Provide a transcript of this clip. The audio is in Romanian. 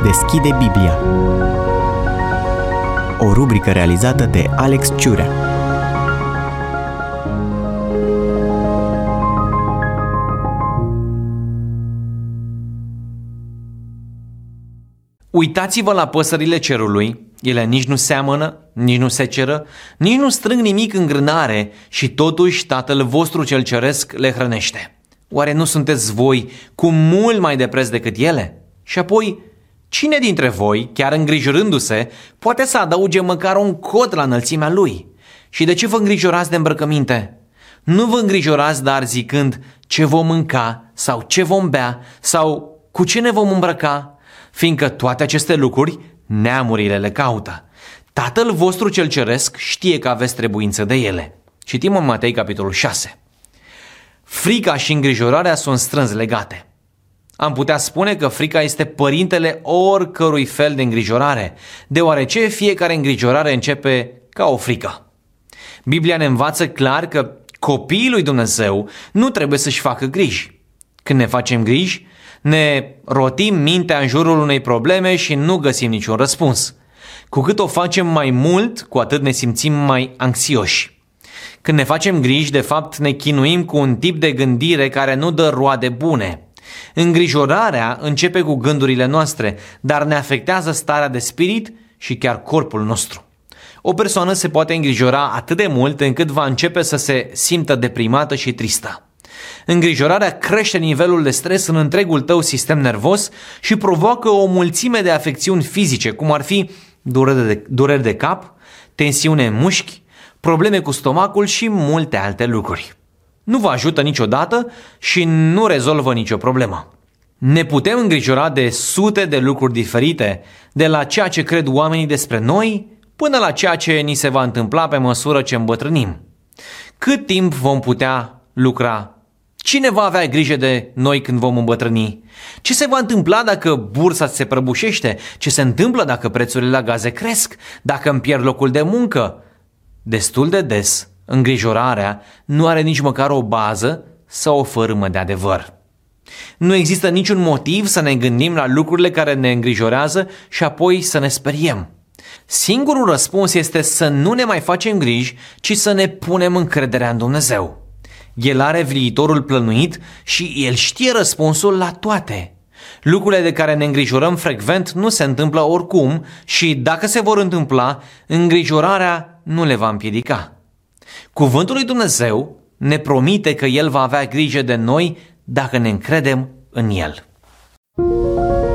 Deschide Biblia. O rubrică realizată de Alex Ciurea. Uitați-vă la păsările cerului, ele nici nu seamănă, nici nu seceră, nici nu strâng nimic în grânare și totuși Tatăl vostru cel ceresc le hrănește. Oare nu sunteți voi cu mult mai de preț decât ele? Și apoi, cine dintre voi, chiar îngrijorându-se, poate să adauge măcar un cot la înălțimea lui? Și de ce vă îngrijorați de îmbrăcăminte? Nu vă îngrijorați dar zicând ce vom mânca sau ce vom bea sau cu ce ne vom îmbrăca, fiindcă toate aceste lucruri neamurile le caută. Tatăl vostru cel ceresc știe că aveți trebuință de ele. Citim în Matei, capitolul 6. Frica și îngrijorarea sunt strâns legate. Am putea spune că frica este părintele oricărui fel de îngrijorare, deoarece fiecare îngrijorare începe ca o frică. Biblia ne învață clar că copiii lui Dumnezeu nu trebuie să-și facă griji. Când ne facem griji, ne rotim mintea în jurul unei probleme și nu găsim niciun răspuns. Cu cât o facem mai mult, cu atât ne simțim mai anxioși. Când ne facem griji, de fapt ne chinuim cu un tip de gândire care nu dă roade bune. Îngrijorarea începe cu gândurile noastre, dar ne afectează starea de spirit și chiar corpul nostru. O persoană se poate îngrijora atât de mult încât va începe să se simtă deprimată și tristă. Îngrijorarea crește nivelul de stres în întregul tău sistem nervos și provoacă o mulțime de afecțiuni fizice, cum ar fi dureri de cap, tensiune în mușchi, probleme cu stomacul și multe alte lucruri. Nu vă ajută niciodată și nu rezolvă nicio problemă. Ne putem îngrijora de sute de lucruri diferite, de la ceea ce cred oamenii despre noi până la ceea ce ni se va întâmpla pe măsură ce îmbătrânim. Cât timp vom putea lucra? Cine va avea grijă de noi când vom îmbătrâni? Ce se va întâmpla dacă bursa se prăbușește? Ce se întâmplă dacă prețurile la gaze cresc? Dacă îmi pierd locul de muncă? Destul de des, îngrijorarea nu are nici măcar o bază sau o fărâmă de adevăr. Nu există niciun motiv să ne gândim la lucrurile care ne îngrijorează și apoi să ne speriem. Singurul răspuns este să nu ne mai facem griji, ci să ne punem încrederea în Dumnezeu. El are viitorul plănuit și El știe răspunsul la toate. Lucrurile de care ne îngrijorăm frecvent nu se întâmplă oricum și dacă se vor întâmpla, îngrijorarea nu le va împiedica. Cuvântul lui Dumnezeu ne promite că El va avea grijă de noi dacă ne încredem în El.